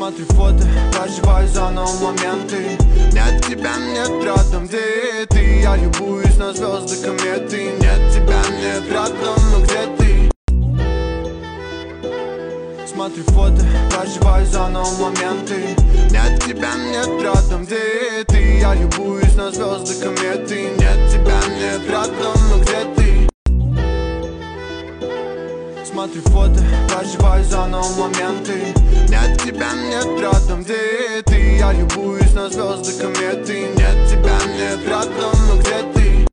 Смотрю фото, проживаю заново моменты. Нет тебя, нет рядом, где ты? Я любуюсь на звезды, кометы. Нет тебя, нет рядом, но где ты? Смотрю фото, проживаю заново моменты. Нет тебя, нет рядом, где ты? Я любуюсь на звезды, кометы. Нет тебя, нет рядом, но где ты? Смотрю фото, проживаю заново моменты. Нет тебя, нет рядом, где ты? Я любуюсь на звезды, кометы. Нет тебя, нет рядом, но где ты?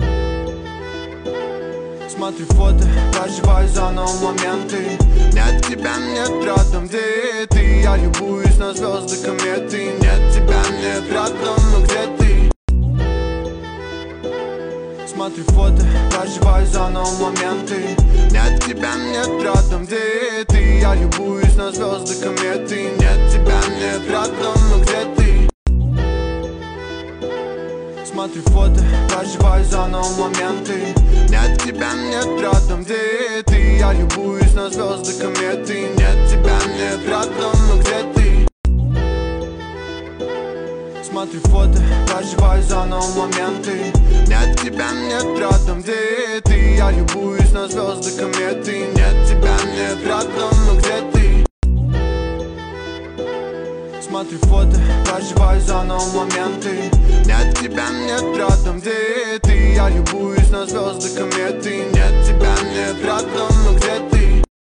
Смотрю фото, проживаю заново моменты. Нет тебя, нет рядом, где ты? Я любуюсь на звезды, кометы. Нет тебя, нет рядом, но где ты? Смотрю фото, проживаю заново моменты. Нет тебя, нет рядом, где ты? Я любуюсь на звезды, кометы. Нет тебя, нет рядом, но где ты? Смотрю фото, проживаю заново моменты. Нет тебя, нет рядом, где ты? Я любуюсь на звезды, кометы. Нет тебя, нет рядом, но где ты? Смотрю фото, проживаю заново моменты. Нет тебя, нет рядом, где ты? Я любуюсь на звезды, кометы. Нет тебя, нет рядом, но где ты? Смотрю фото, проживаю заново моменты. Нет тебя, нет рядом, где ты? Я любуюсь на звезды, кометы. Нет тебя, нет рядом, но где ты?